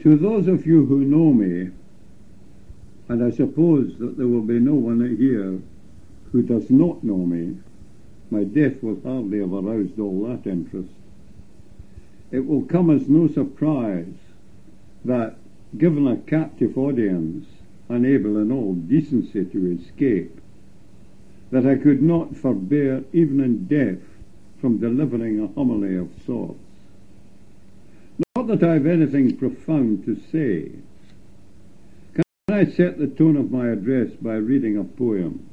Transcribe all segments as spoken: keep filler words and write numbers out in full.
To those of you who know me, and I suppose that there will be no one here who does not know me, my death will hardly have aroused all that interest. It will come as no surprise that, given a captive audience, unable in all decency to escape, that I could not forbear, even in death, from delivering a homily of sorts. Not that I have anything profound to say. Can I set the tone of my address by reading a poem?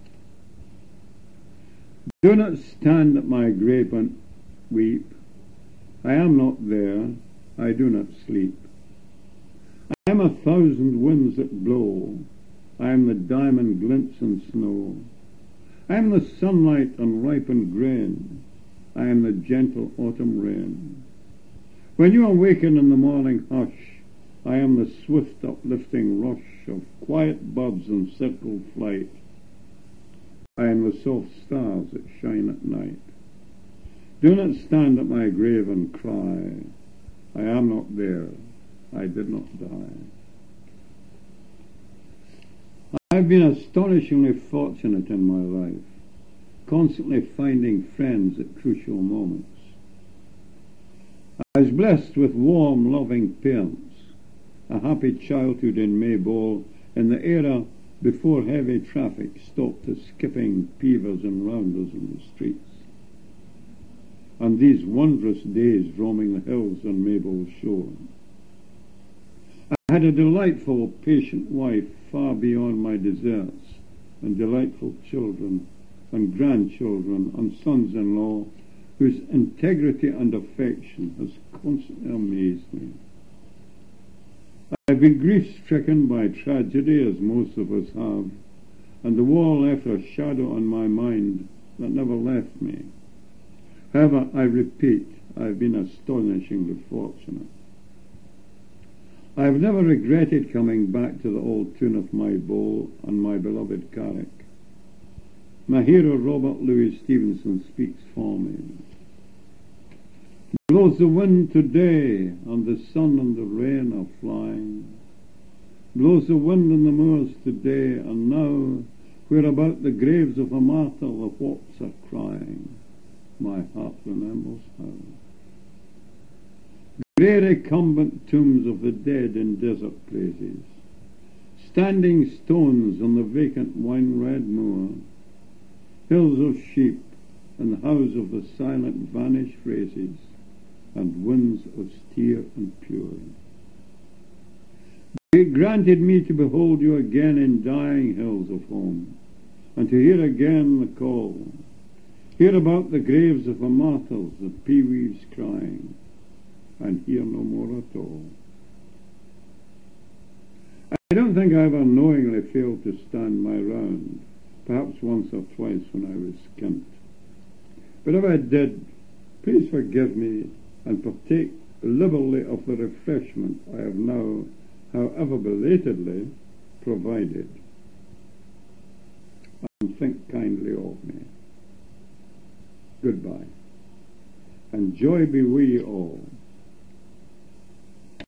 Do not stand at my grave and weep. I am not there, I do not sleep. I am a thousand winds that blow. I am the diamond glints in snow. I am the sunlight on ripened grain. I am the gentle autumn rain. When you awaken in the morning hush, I am the swift uplifting rush of quiet birds in circled flight. I am the soft stars that shine at night. Do not stand at my grave and cry, I am not there, I did not die. I have been astonishingly fortunate in my life, constantly finding friends at crucial moments. I was blessed with warm, loving parents, a happy childhood in Maybole in the era before heavy traffic stopped the skipping peavers and rounders in the streets, and these wondrous days roaming the hills on Maybole's shore. I had a delightful, patient wife far beyond my deserts, and delightful children and grandchildren and sons-in-law whose integrity and affection has constantly amazed me. I have been grief-stricken by tragedy, as most of us have, and the war left a shadow on my mind that never left me. However, I repeat, I have been astonishingly fortunate. I have never regretted coming back to the old tune of Maybole and my beloved Carrick. My hero Robert Louis Stevenson speaks for me. Blows the wind today, and the sun and the rain are flying. Blows the wind in the moors today, and now, where about the graves of a martyr the whaups are crying, my heart remembers how. Grey recumbent tombs of the dead in desert places, standing stones on the vacant wine-red moor, hills of sheep, and houses of the silent vanished races, and winds austere and pure. Be it granted me to behold you again in dying hills of home, and to hear again the call, hear about the graves of the martyrs the peaweaves crying, and hear no more at all. I don't think I ever knowingly failed to stand my ground, perhaps once or twice when I was skint. But if I did, please forgive me and partake liberally of the refreshment I have now, however belatedly, provided. And think kindly of me. Goodbye, and joy be with you all.